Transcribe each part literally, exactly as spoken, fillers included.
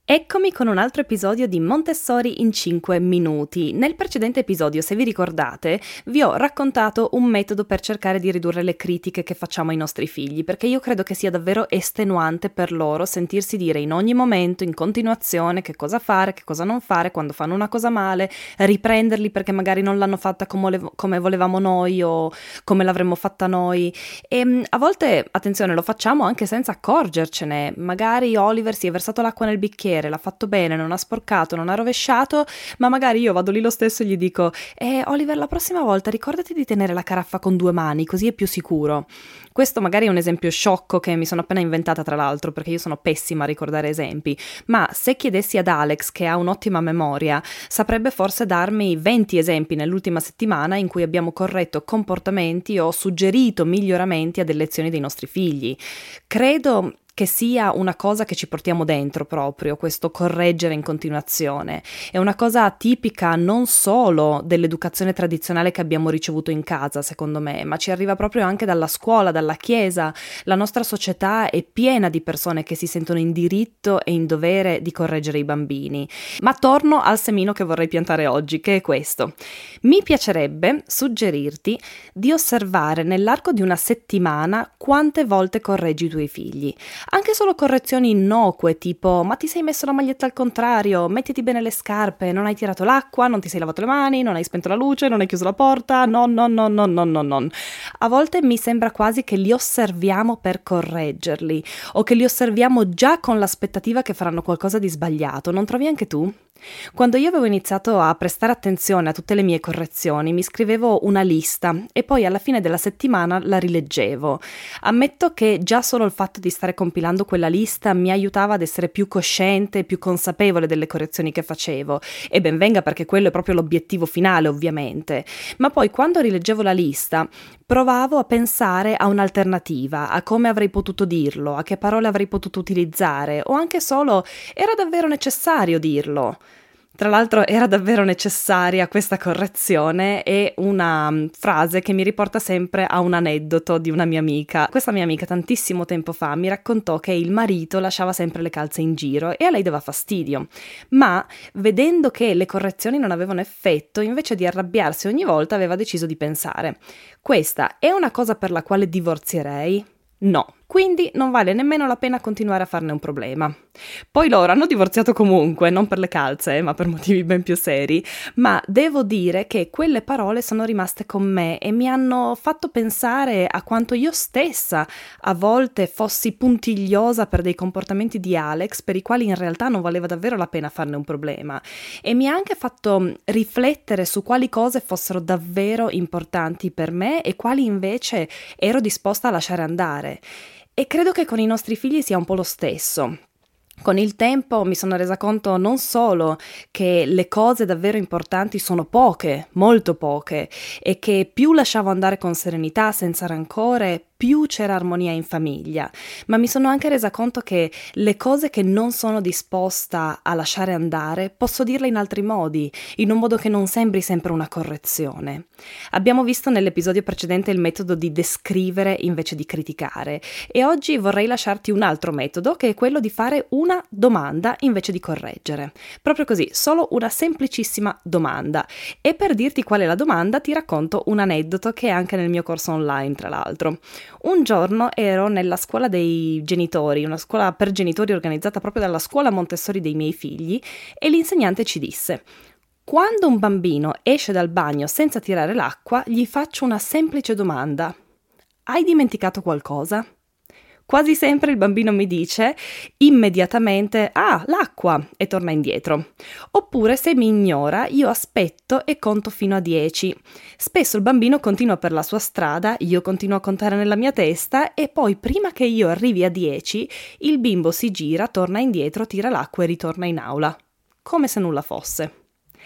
Eccomi con un altro episodio di Montessori in cinque minuti. Nel precedente episodio, se vi ricordate, vi ho raccontato un metodo per cercare di ridurre le critiche che facciamo ai nostri figli, perché io credo che sia davvero estenuante per loro sentirsi dire in ogni momento, in continuazione, che cosa fare, che cosa non fare, quando fanno una cosa male, riprenderli perché magari non l'hanno fatta come, come volevamo noi o come l'avremmo fatta noi. E a volte, attenzione, lo facciamo anche senza accorgercene. Magari Oliver si è versato l'acqua nel bicchiere, l'ha fatto bene, non ha sporcato, non ha rovesciato, ma magari io vado lì lo stesso e gli dico eh Oliver, la prossima volta ricordati di tenere la caraffa con due mani, così è più sicuro. Questo magari è un esempio sciocco che mi sono appena inventata, tra l'altro, perché io sono pessima a ricordare esempi, ma se chiedessi ad Alex, che ha un'ottima memoria, saprebbe forse darmi venti esempi nell'ultima settimana in cui abbiamo corretto comportamenti o suggerito miglioramenti a delle lezioni dei nostri figli. Credo che sia una cosa che ci portiamo dentro proprio, questo correggere in continuazione. È una cosa tipica non solo dell'educazione tradizionale che abbiamo ricevuto in casa, secondo me, ma ci arriva proprio anche dalla scuola, dalla chiesa. La nostra società è piena di persone che si sentono in diritto e in dovere di correggere i bambini. Ma torno al semino che vorrei piantare oggi, che è questo. Mi piacerebbe suggerirti di osservare nell'arco di una settimana quante volte correggi i tuoi figli. Anche solo correzioni innocue, tipo ma ti sei messo la maglietta al contrario, mettiti bene le scarpe, non hai tirato l'acqua, non ti sei lavato le mani, non hai spento la luce, non hai chiuso la porta, no, no, no, no, no, no, no. A volte mi sembra quasi che li osserviamo per correggerli, o che li osserviamo già con l'aspettativa che faranno qualcosa di sbagliato, non trovi anche tu? Quando io avevo iniziato a prestare attenzione a tutte le mie correzioni, mi scrivevo una lista e poi alla fine della settimana la rileggevo. Ammetto che già solo il fatto di stare compilando quella lista mi aiutava ad essere più cosciente e più consapevole delle correzioni che facevo, e ben venga, perché quello è proprio l'obiettivo finale, ovviamente. Ma poi quando rileggevo la lista provavo a pensare a un'alternativa, a come avrei potuto dirlo, a che parole avrei potuto utilizzare, o anche solo era davvero necessario dirlo. Tra l'altro era davvero necessaria questa correzione, e una frase che mi riporta sempre a un aneddoto di una mia amica. Questa mia amica tantissimo tempo fa mi raccontò che il marito lasciava sempre le calze in giro e a lei dava fastidio, ma vedendo che le correzioni non avevano effetto, invece di arrabbiarsi ogni volta aveva deciso di pensare: questa è una cosa per la quale divorzierei? No. Quindi non vale nemmeno la pena continuare a farne un problema. Poi loro hanno divorziato comunque, non per le calze, ma per motivi ben più seri, ma devo dire che quelle parole sono rimaste con me e mi hanno fatto pensare a quanto io stessa a volte fossi puntigliosa per dei comportamenti di Alex per i quali in realtà non valeva davvero la pena farne un problema, e mi ha anche fatto riflettere su quali cose fossero davvero importanti per me e quali invece ero disposta a lasciare andare. E credo che con i nostri figli sia un po' lo stesso. Con il tempo mi sono resa conto non solo che le cose davvero importanti sono poche, molto poche, e che più lasciavo andare con serenità, senza rancore, più c'era armonia in famiglia, ma mi sono anche resa conto che le cose che non sono disposta a lasciare andare posso dirle in altri modi, in un modo che non sembri sempre una correzione. Abbiamo visto nell'episodio precedente il metodo di descrivere invece di criticare, e oggi vorrei lasciarti un altro metodo, che è quello di fare una domanda invece di correggere. Proprio così, solo una semplicissima domanda. E per dirti qual è la domanda ti racconto un aneddoto che è anche nel mio corso online, tra l'altro. Un giorno ero nella scuola dei genitori, una scuola per genitori organizzata proprio dalla scuola Montessori dei miei figli, e l'insegnante ci disse: quando un bambino esce dal bagno senza tirare l'acqua, gli faccio una semplice domanda: hai dimenticato qualcosa? Quasi sempre il bambino mi dice immediatamente ah, l'acqua, e torna indietro. Oppure se mi ignora io aspetto e conto fino a dieci. Spesso il bambino continua per la sua strada, io continuo a contare nella mia testa, e poi prima che io arrivi a dieci il bimbo si gira, torna indietro, tira l'acqua e ritorna in aula, come se nulla fosse.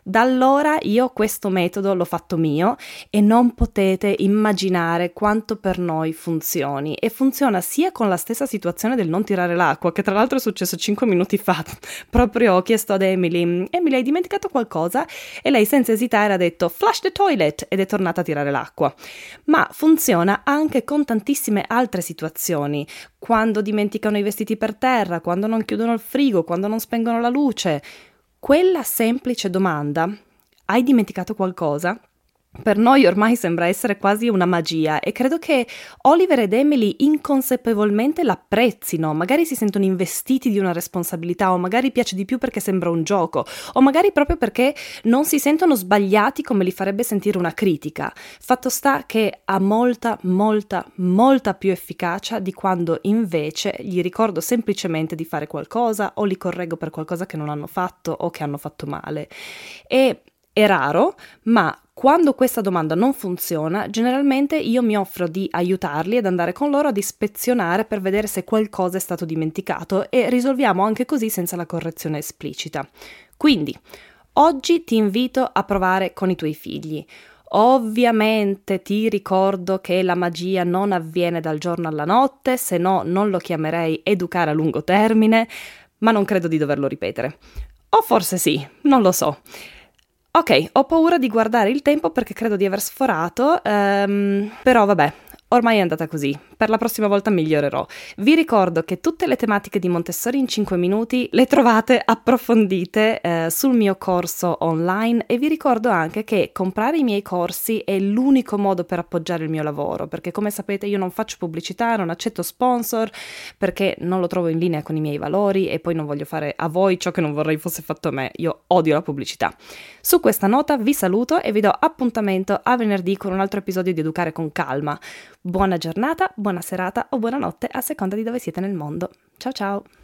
Da allora io questo metodo l'ho fatto mio e non potete immaginare quanto per noi funzioni, e funziona sia con la stessa situazione del non tirare l'acqua, che tra l'altro è successo cinque minuti fa. Proprio ho chiesto ad Emily: Emily, hai dimenticato qualcosa? E lei senza esitare ha detto flush the toilet ed è tornata a tirare l'acqua. Ma funziona anche con tantissime altre situazioni, quando dimenticano i vestiti per terra, quando non chiudono il frigo, quando non spengono la luce. Quella semplice domanda, hai dimenticato qualcosa? Per noi ormai sembra essere quasi una magia, e credo che Oliver ed Emily inconsapevolmente l'apprezzino, magari si sentono investiti di una responsabilità, o magari piace di più perché sembra un gioco, o magari proprio perché non si sentono sbagliati come li farebbe sentire una critica. Fatto sta che ha molta, molta, molta più efficacia di quando invece gli ricordo semplicemente di fare qualcosa o li correggo per qualcosa che non hanno fatto o che hanno fatto male. E è raro, ma quando questa domanda non funziona, generalmente io mi offro di aiutarli ed andare con loro ad ispezionare per vedere se qualcosa è stato dimenticato, e risolviamo anche così senza la correzione esplicita. Quindi, oggi ti invito a provare con i tuoi figli. Ovviamente ti ricordo che la magia non avviene dal giorno alla notte, se no non lo chiamerei educare a lungo termine, ma non credo di doverlo ripetere. O forse sì, non lo so. Ok, ho paura di guardare il tempo perché credo di aver sforato, um, però vabbè, ormai è andata così. Per la prossima volta migliorerò. Vi ricordo che tutte le tematiche di Montessori in cinque minuti le trovate approfondite eh, sul mio corso online, e vi ricordo anche che comprare i miei corsi è l'unico modo per appoggiare il mio lavoro, perché come sapete io non faccio pubblicità, non accetto sponsor, perché non lo trovo in linea con i miei valori e poi non voglio fare a voi ciò che non vorrei fosse fatto a me. Io odio la pubblicità. Su questa nota vi saluto e vi do appuntamento a venerdì con un altro episodio di Educare con Calma. Buona giornata, buona serata o buonanotte a seconda di dove siete nel mondo. Ciao ciao!